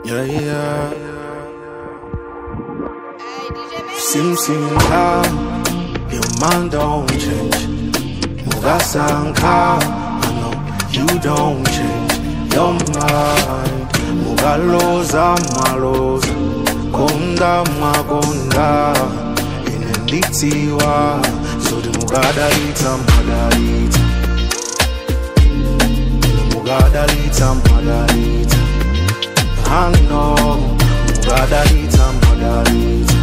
Yeah, yeah. Simsimka, your mind don't change. Mugasanka, I know you don't change your mind. Mugaloza maloza, konda magonda, inenditiwa, so the mugadalita madalita. Mugadalita madalita. I know, mugadalita madalita.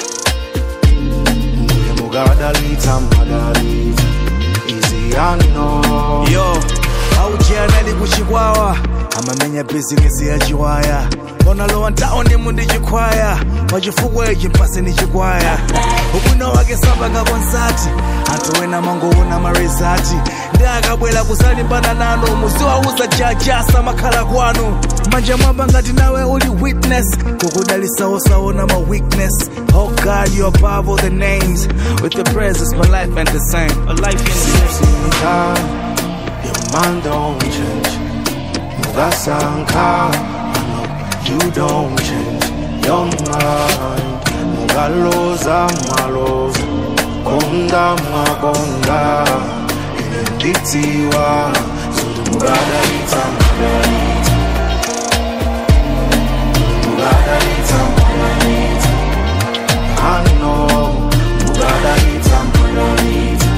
Mugadalita madalita. Easy I know. Yo, aujianali kuchikwawa amamenya business ya chiwaya onalowa ntaone mundi chikwaya pachifukwa ichi mpase ni chikwaya ubwino wake samba nga konsati anthu wena mangoona marizati ndi akabwera kusalimbana nanu muziwauza jajasa makhala kwanu manja mwamba ngati nawe uli witness kukudalisa osaona ma weakness. Oh God, you're above all the names. With your presence my life ain't the same. A life ain't the same. Your mind don't change. Mugasanka, I know you don't change your mind. Mugaloza maloza, konda magonda, inenditiwa, so the mugadalita madalita. Mugadalita madalita. I know, mugadalita madalita.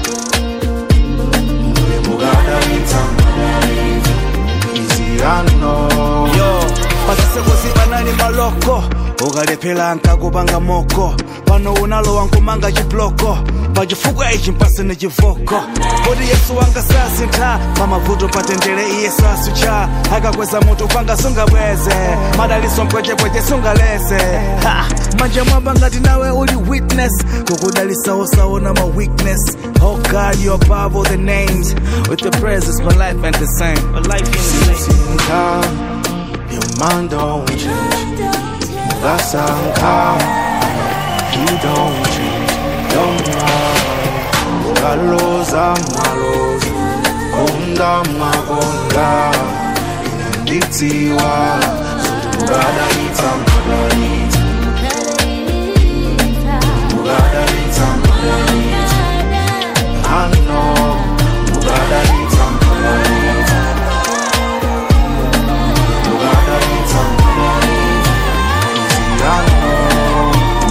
Mugadalita madalita. Easy I know. Yo, pasisekosi banani maloko ukalephera nkakupanga moko pano unalowa nkumanga chibloko pachifukwa ichi mpase ni chivoko kodi yesu wanga sasintha pamavuto patendere iye sasucha akakweza mutu panga sungabweze madaliso mpwechepweche sungalese manja mwamba ngati nawe uli witness kukudalisa osaona ma weakness. Oh God, you're above all the names. With your presence my life ain't the same. A life ain't the same. Your mind don't change. Mugasanka, you don't change your mind. Mugaloza maloza, konda magonda, inenditiwa, so the mugadalita madalita. Mugadalita madalita. I know, mugadalita madalita. Mugadalita madalita. Easy I know.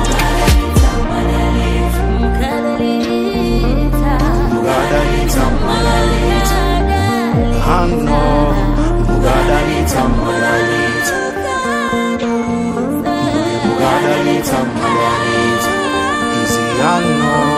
Mugadalita madalita. I know, mugadalita madalita. Mugadalita madalita. Easy I know.